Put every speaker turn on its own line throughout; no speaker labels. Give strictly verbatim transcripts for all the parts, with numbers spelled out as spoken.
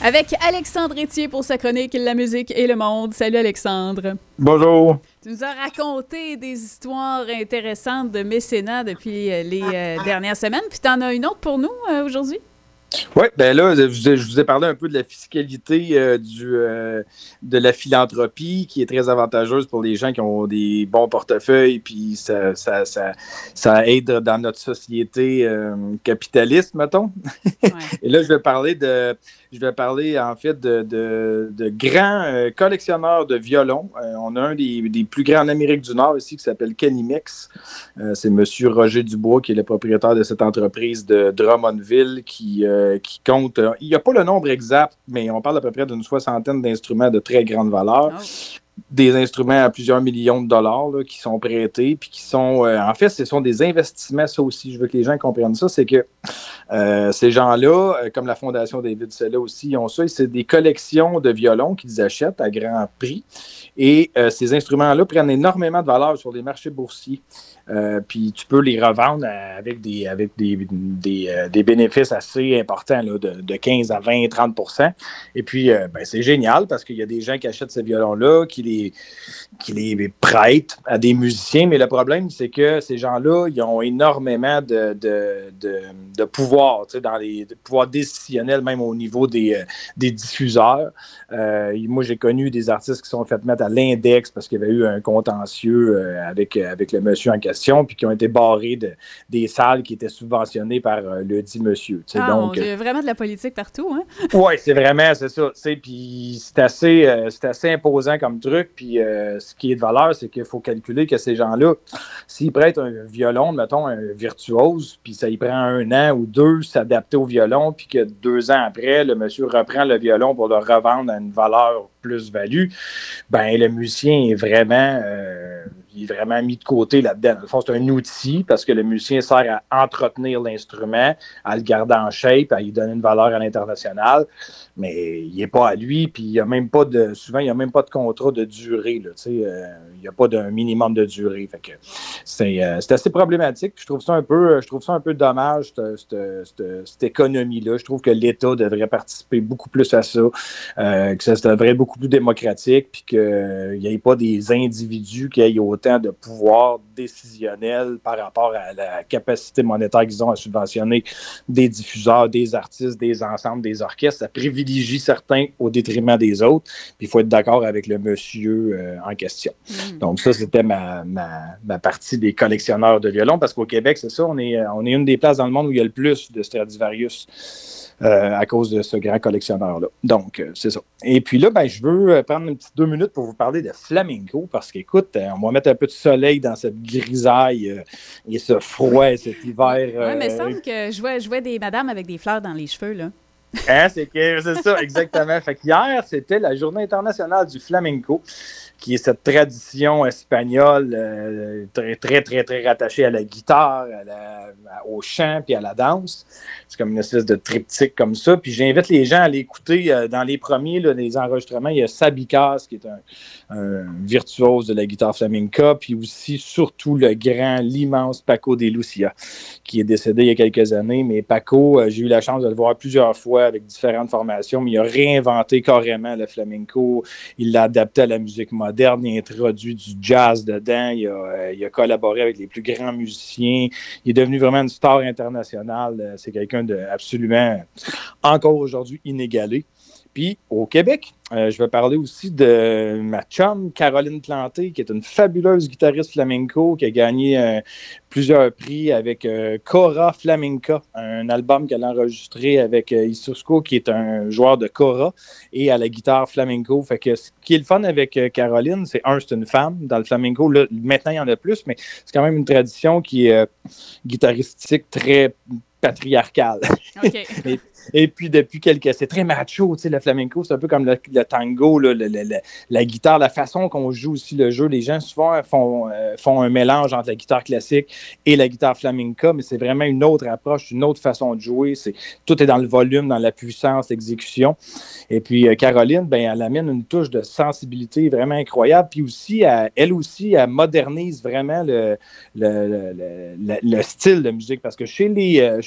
avec Alexandre Etier pour sa chronique La musique et le monde. Salut Alexandre.
Bonjour.
Tu nous as raconté des histoires intéressantes de mécénat depuis les euh, dernières semaines, puis tu en as une autre pour nous euh, aujourd'hui?
Oui, bien là, je vous, ai, je vous ai parlé un peu de la fiscalité euh, du, euh, de la philanthropie qui est très avantageuse pour les gens qui ont des bons portefeuilles, puis ça, ça, ça, ça aide dans notre société euh, capitaliste, mettons. Ouais. Et là, je vais parler de, je vais parler en fait de, de, de grands euh, collectionneurs de violons. Euh, on a un des, des plus grands en Amérique du Nord ici qui s'appelle Kenny Mix. Euh, c'est M. Roger Dubois qui est le propriétaire de cette entreprise de Drummondville qui euh, qui compte, euh, il n'y a pas le nombre exact, mais on parle à peu près d'une soixantaine d'instruments de très grande valeur. Oh. Des instruments à plusieurs millions de dollars là, qui sont prêtés, puis qui sont, euh, en fait, ce sont des investissements, ça aussi, je veux que les gens comprennent ça, c'est que euh, ces gens-là, euh, comme la Fondation David Sella aussi, ils ont ça, c'est des collections de violons qu'ils achètent à grand prix, et euh, ces instruments-là prennent énormément de valeur sur les marchés boursiers. Euh, puis tu peux les revendre avec des, avec des, des, euh, des bénéfices assez importants là, de, de quinze à vingt, trente pour cent. Et puis, euh, ben, c'est génial parce qu'il y a des gens qui achètent ces violons-là, qui les, qui les prêtent à des musiciens. Mais le problème, c'est que ces gens-là, ils ont énormément de, de, de, de pouvoir, tu sais, dans les de pouvoir décisionnel, même au niveau des, euh, des diffuseurs. Euh, moi, j'ai connu des artistes qui sont fait mettre à l'index parce qu'il y avait eu un contentieux euh, avec, avec le monsieur en question, puis qui ont été barrés de, des salles qui étaient subventionnées par euh, le dit monsieur.
Ah, donc, il y a vraiment de la politique partout, hein?
Oui, c'est vraiment, c'est ça. Puis c'est assez, euh, c'est assez imposant comme truc. Puis euh, ce qui est de valeur, c'est qu'il faut calculer que ces gens-là, s'ils prêtent un violon, mettons un virtuose, puis ça y prend un an ou deux s'adapter au violon, puis que deux ans après, le monsieur reprend le violon pour le revendre à une valeur plus-value, ben le musicien est vraiment... Euh, il est vraiment mis de côté là-dedans. Dans le fond, c'est un outil parce que le musicien sert à entretenir l'instrument, à le garder en shape, à lui donner une valeur à l'international, mais il n'est pas à lui, puis il y a même pas de, souvent, il n'y a même pas de contrat de durée. Là, euh, il n'y a pas d'un minimum de durée. Fait que c'est, euh, c'est assez problématique. Je trouve ça un peu, je trouve ça un peu dommage, cette, cette, cette, cette économie-là. Je trouve que l'État devrait participer beaucoup plus à ça, euh, que ça devrait être beaucoup plus démocratique, puis qu'il n'y ait pas des individus qui aient autant de pouvoir décisionnel par rapport à la capacité monétaire qu'ils ont à subventionner des diffuseurs, des artistes, des ensembles, des orchestres. Ça privilégie certains au détriment des autres. Puis il faut être d'accord avec le monsieur euh, en question. Mmh. Donc ça, c'était ma, ma, ma partie des collectionneurs de violons, parce qu'au Québec, c'est ça, on est, on est une des places dans le monde où il y a le plus de Stradivarius. Euh, à cause de ce grand collectionneur-là. Donc, euh, c'est ça. Et puis là, ben, je veux prendre une petite deux minutes pour vous parler de flamenco, parce qu'écoute, euh, on va mettre un peu de soleil dans cette grisaille euh, et ce froid et cet hiver.
Oui, euh, mais il semble que je vois, je vois des madames avec des fleurs dans les cheveux, là.
Hein, c'est, que, c'est ça, exactement. Fait qu'hier, c'était la journée internationale du flamenco, qui est cette tradition espagnole euh, très, très, très, très rattachée à la guitare, à la, à, au chant puis à la danse. C'est comme une espèce de triptyque comme ça. Puis j'invite les gens à l'écouter. Euh, dans les premiers, là, les enregistrements, il y a Sabicas, qui est un, un virtuose de la guitare flamenca, puis aussi, surtout, le grand, l'immense Paco de Lucia, qui est décédé il y a quelques années. Mais Paco, euh, j'ai eu la chance de le voir plusieurs fois avec différentes formations, mais il a réinventé carrément le flamenco. Il l'a adapté à la musique moderne. moderne, il a introduit du jazz dedans, il a, euh, il a collaboré avec les plus grands musiciens, il est devenu vraiment une star internationale, c'est quelqu'un de absolument, encore aujourd'hui, inégalé. Puis au Québec, euh, je vais parler aussi de ma chum, Caroline Planté, qui est une fabuleuse guitariste flamenco, qui a gagné euh, plusieurs prix avec euh, Cora Flamenca, un album qu'elle a enregistré avec euh, Isusco, qui est un joueur de Cora, et à la guitare flamenco. Fait que ce qui est le fun avec euh, Caroline, c'est un, c'est une femme dans le flamenco. Là, maintenant, il y en a plus, mais c'est quand même une tradition qui est euh, guitaristique très patriarcale.
OK.
et, et puis, depuis quelques... C'est très macho, tu sais, le flamenco. C'est un peu comme le, le tango, là, le, le, le, la guitare, la façon qu'on joue aussi le jeu. Les gens, souvent, font, euh, font un mélange entre la guitare classique et la guitare flamenca, mais c'est vraiment une autre approche, une autre façon de jouer. C'est, tout est dans le volume, dans la puissance, l'exécution. Et puis, euh, Caroline, ben, elle amène une touche de sensibilité vraiment incroyable. Puis aussi, elle, elle aussi, elle modernise vraiment le, le, le, le, le style de musique. Parce que chez les... Euh, chez les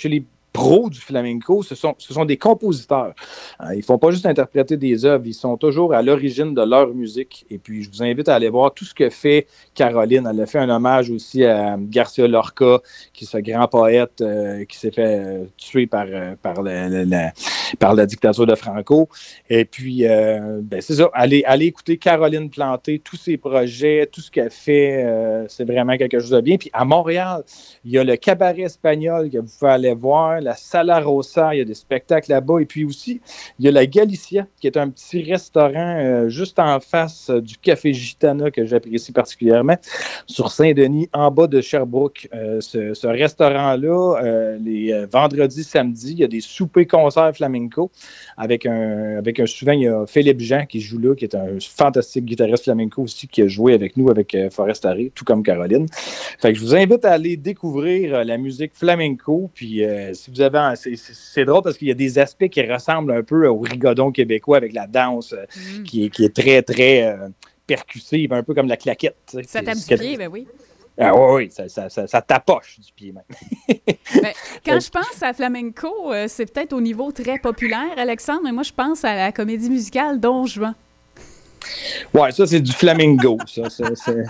pros du flamenco, ce sont, ce sont des compositeurs. Euh, ils ne font pas juste interpréter des œuvres, ils sont toujours à l'origine de leur musique. Et puis, je vous invite à aller voir tout ce que fait Caroline. Elle a fait un hommage aussi à Garcia Lorca, qui est ce grand poète euh, qui s'est fait euh, tuer par, euh, par, le, le, la, par la dictature de Franco. Et puis, euh, ben, c'est ça, allez, allez écouter Caroline Planté, tous ses projets, tout ce qu'elle fait, euh, c'est vraiment quelque chose de bien. Puis à Montréal, il y a le Cabaret Espagnol que vous pouvez aller voir, la Sala Rosa, il y a des spectacles là-bas. Et puis aussi, il y a la Galicia, qui est un petit restaurant euh, juste en face euh, du Café Gitana, que j'apprécie particulièrement, sur Saint-Denis, en bas de Sherbrooke. Euh, ce, ce restaurant-là, euh, les euh, vendredis, samedis, il y a des soupers-concerts flamenco avec un, avec un souvent, il y a Philippe Jean qui joue là, qui est un fantastique guitariste flamenco aussi, qui a joué avec nous, avec euh, Forest Arrey, tout comme Caroline. Fait que je vous invite à aller découvrir euh, la musique flamenco. Puis euh, si vous avez un, c'est, c'est, c'est drôle parce qu'il y a des aspects qui ressemblent un peu au rigodon québécois avec la danse euh, mm. qui, est, qui est très, très euh, percussive, un peu comme la claquette.
Ça tape du pied, ben oui.
Ah oui, oui, ça, ça, ça, ça tapoche du pied même.
Ben, quand je pense à flamenco, euh, c'est peut-être au niveau très populaire, Alexandre, mais moi je pense à la comédie musicale Don Juan.
Ouais, ça, c'est du flamingo. Ça, c'est, c'est...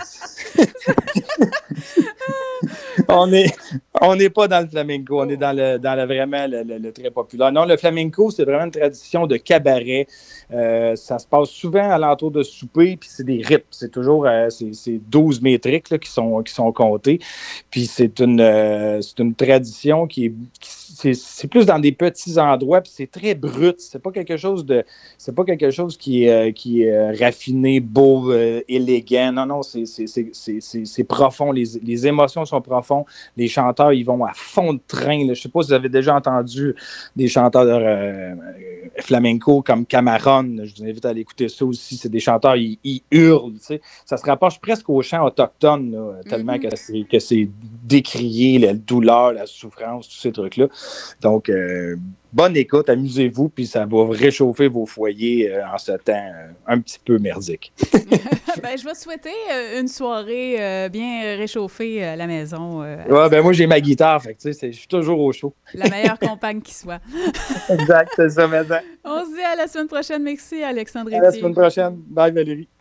on n'est on est pas dans le flamenco, on est dans le, dans le vraiment le, le, le très populaire. Non, le flamenco, c'est vraiment une tradition de cabaret. Euh, ça se passe souvent à l'entour de souper, puis c'est des rythmes. C'est toujours euh, c'est, c'est douze métriques là, qui, sont, qui sont comptés. Puis c'est une, euh, c'est une tradition qui est, qui, c'est, c'est plus dans des petits endroits, puis c'est très brut. C'est pas quelque chose de, c'est pas quelque chose qui est, qui est raffiné, beau, euh, élégant. Non, non, c'est, c'est, c'est, c'est, c'est, c'est profond. Les, les émotions sont profondes. Les chanteurs, ils vont à fond de train. Là. Je sais pas si vous avez déjà entendu des chanteurs de, euh, flamenco comme Camarón. Je vous invite à aller écouter ça aussi. C'est des chanteurs, ils, ils hurlent. Tu sais. Ça se rapproche presque au chant autochtone, là, tellement mm-hmm. que, c'est, que c'est décrié, la douleur, la souffrance, tous ces trucs-là. Donc, euh, bonne écoute, amusez-vous, puis ça va réchauffer vos foyers euh, en ce temps euh, un petit peu merdique.
Ben, je vais souhaiter euh, une soirée euh, bien réchauffée à la maison. Euh,
ouais, ben moi, j'ai ma guitare, fait que tu sais, je suis toujours au chaud.
La meilleure compagne qui soit.
Exact, c'est ça, maintenant.
On se dit à la semaine prochaine. Merci, Alexandre.
À la semaine prochaine. Bye, Valérie.